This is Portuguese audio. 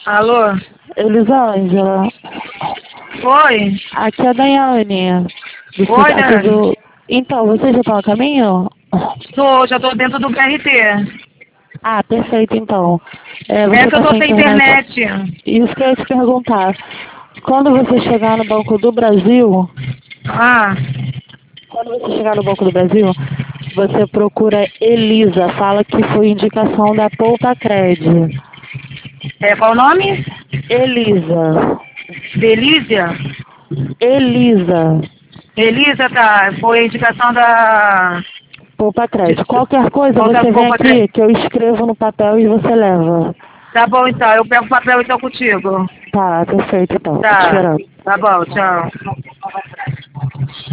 Alô? Elisângela, Oi? aqui é a Daiane. Oi, Aqui Dani. do... Então, você já está a caminho? Já tô dentro do BRT. Ah, perfeito, então. É Você que eu está tô sem sem internet? internet. Isso que eu ia te perguntar. Quando você chegar no Banco do Brasil, Ah, quando você chegar no Banco do Brasil, você procura Elisa, fala que foi indicação da Poupa Cred. qual o nome? Elisa. Delícia? Elisa. Elisa, tá. Foi indicação da... Poupa De... Cred. Qualquer coisa, Volta você vem pouco atrás. aqui que eu escrevo no papel e você leva. Tá bom, então. Eu pego o papel então contigo. Tá, perfeito então. Tô te Tá. esperando. Tá bom, tchau.